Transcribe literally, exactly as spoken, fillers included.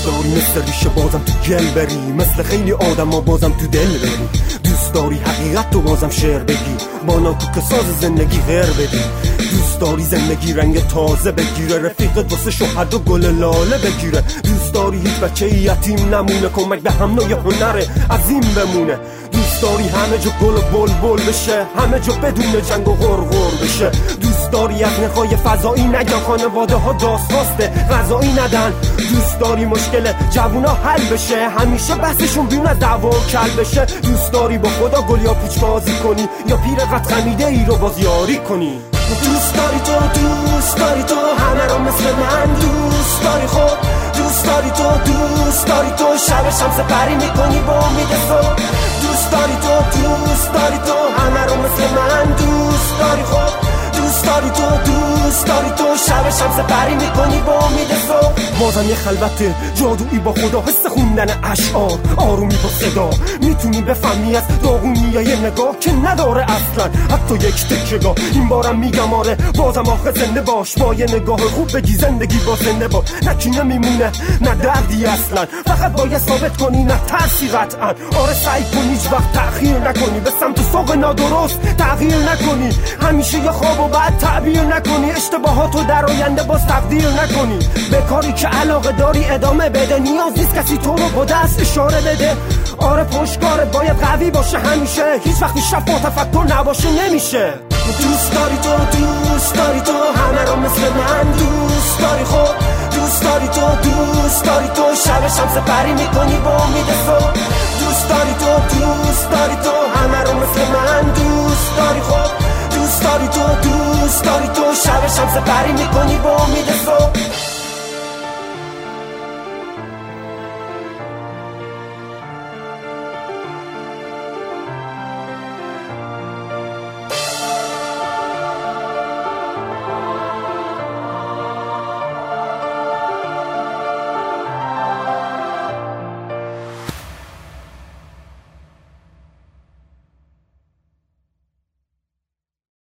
داری مثل ریشه بازم تو گل بری، مثل خیلی آدم ها بازم تو دل بری. دوست داری حقیقت تو بازم شعر بگی، با ناکوک ساز زندگی غیر بدی. دوست داری زندگی رنگ تازه بگیره، رفیقت واسه شوهر و گل لاله بگیره. دوست داری هیچ بچه یتیم نمونه، کمک به هم نوع هنر عظیم بمونه. دوست داری همه جا گل و بل بل بشه، همه جا بدون جنگ و غرغر بشه. دوست داری از نخای فضایی نگن، خانواده ها داستاسته غذایی ندن. دوست داری مشکل جوونا حل بشه، همیشه بحثشون بیون از دعوا و کل بشه. دوست داری با خدا گل یا پوچ بازی کنی، یا پیر قد خمیده ای رو بازیاری کنی. دوست داری تو، دوست داری تو همه رو مثل من دوست داری. خب دوست داری تو، دوست داری تو شب شمس پری میکنی با امید صبح. دوست داری تو، دوست داری تو همه رو مثل من دوست داری. خب دوست داری تو، دوست داری تو شب شمس پری میکنی با امید صبح. بازم یه خلوت جادویی با خدا، حس خوندن اشعار، آرومی با صدا. میتونی بفهمی از داغونی یه نگاه که نداره اصلا حتی یک تکیه‌گاه. این بارم میگم آره بازم آخه زنده باش، با یه نگاه خوب بگی زندگی با زنده باش. نه کی نمیمونه نه دردی اصلا، فقط باید ثابت کنی نه ترسی قطعا. آره سعی کن هیچ وقت تأخیر نکنی، به سمت سوق نادرست تغییر نکنی. همیشه یه خواب و بعد تعبیر نکنی، اشتباهاتو در آینده باز تقدیر نکنی. به کاری که علاقه داری ادامه بده، نیاز نیست کسی تو رو با دست اشاره بده. آره پشتکارت باید قوی باشه همیشه، هیچ وقتی شفا تفکر نباشه نمیشه. دوست داری تو، دوست داری تو همه رو مثل من دوست داری. خب دوست داری تو، دوست داری تو شب شمس پری میکنی با امید صبح. دوست داری تو، دوست داری تو همه رو مثل من دوست داری. خب دوست داری تو، دوست داری تو شب شمس پری میکنی با امید صبح.